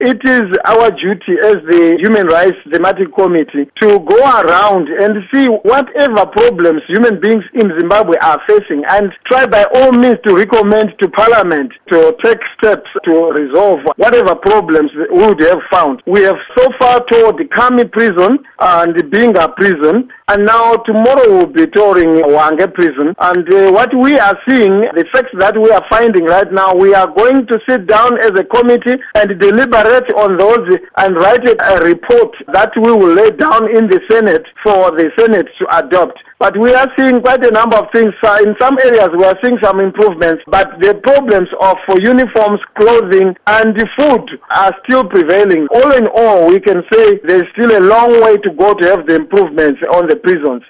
It is our duty as the Human Rights Thematic Committee to go around and see whatever problems human beings in Zimbabwe are facing and try by all means to recommend to Parliament to take steps to resolve whatever problems we would have found. We have so far toured the Kami prison and the Binga prison, and now tomorrow we'll be touring Hwange prison. And what we are seeing, the facts that we are finding right now, we are going to sit down as a committee and deliberate on those and write a report that we will lay down in the Senate for the Senate to adopt. But we are seeing quite a number of things. In some areas we are seeing some improvements, but the problems of uniforms, clothing, and food are still prevailing. All in all, we can say there's still a long way to go to have the improvements on the prisons.